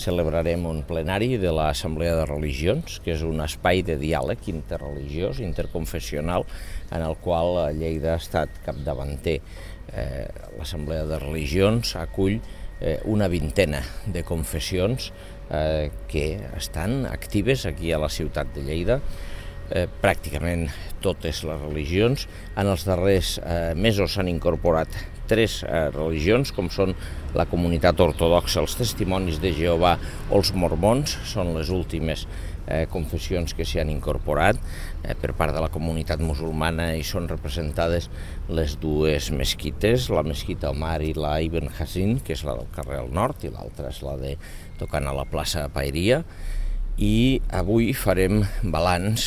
Celebrarem un plenari de l'Assemblea de Religions, que és un espai de diàleg interreligiós, interconfessional, en el qual Lleida ha estat capdavanter. L'Assemblea de Religions acull una vintena de confessions que estan actives aquí a la ciutat de Lleida, pràcticament totes les religions. En els darrers mesos s'han incorporat 3 religions, com són la comunitat ortodoxa, els testimonis de Jehovà o els mormons. Són les últimes confessions que s'hi han incorporat per part de la comunitat musulmana i són representades les dues mesquites, la mesquita Omar i la Ibn Hazin, que és la del carrer al nord, i l'altra és la de tocant a la plaça Paeria. I avui farem balanç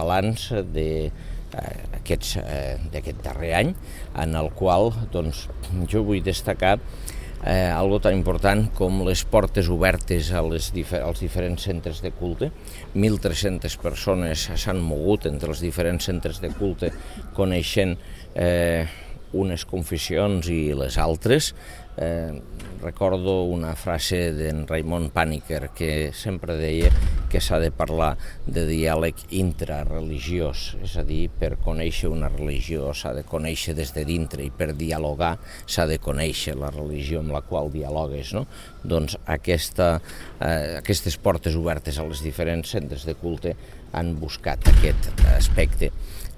d'aquest darrer any, en el qual jo vull destacar algo tan important com les portes obertes als diferents centres de culte. 1.300 persones s'han mogut entre els diferents centres de culte coneixent unes confessions i les altres. Recordo una frase d'en Raimon Paniker que sempre deia que s'ha de parlar de diàleg intrareligiós, és a dir, per conèixer una religió s'ha de conèixer des de dintre i per dialogar s'ha de conèixer la religió amb la qual dialogues, no? Doncs aquestes portes obertes als diferents centres de culte han buscat aquest aspecte.